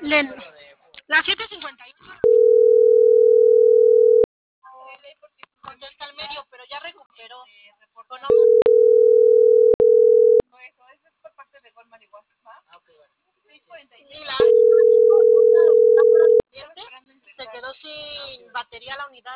Len, las 7:58 contesta al medio, pero ya recuperó. O no, y la se quedó sin batería la unidad.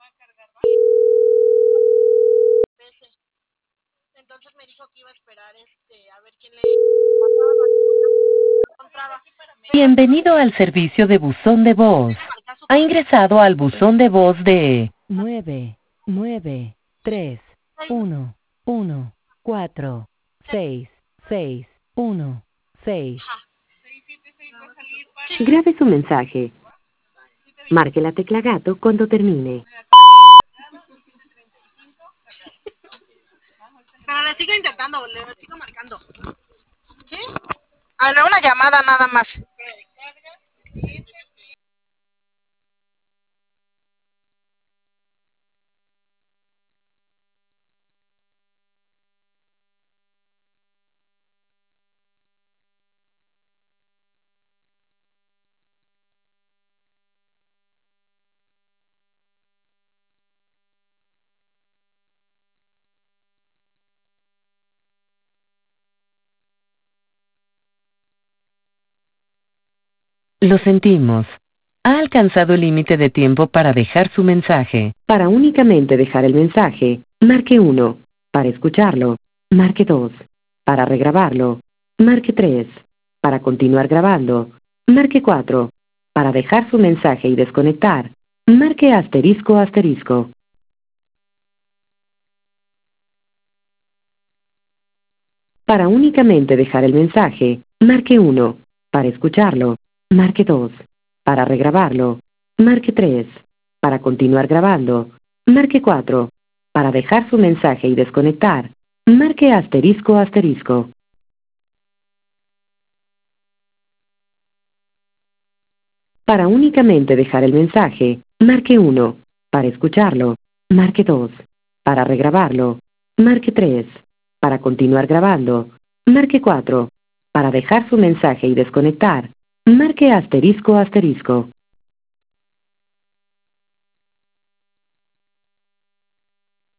Entonces me dijo que iba a esperar a ver quién le encontraba. Bienvenido al servicio de buzón de voz. Ha ingresado al buzón de voz de 99311466616. Grabe su mensaje. Marque la tecla gato cuando termine. Pero le sigo intentando, le sigo marcando. ¿Sí? Habrá una llamada nada más. Lo sentimos. Ha alcanzado el límite de tiempo para dejar su mensaje. Para únicamente dejar el mensaje, marque 1. Para escucharlo, marque 2. Para regrabarlo, marque 3. Para continuar grabando, marque 4. Para dejar su mensaje y desconectar, marque asterisco asterisco. Para únicamente dejar el mensaje, marque 1. Para escucharlo, marque 2. Para regrabarlo, marque 3. Para continuar grabando, marque 4. Para dejar su mensaje y desconectar, marque asterisco asterisco. Para únicamente dejar el mensaje, marque 1. Para escucharlo, marque 2. Para regrabarlo, marque 3. Para continuar grabando, marque 4. Para dejar su mensaje y desconectar, marque asterisco asterisco.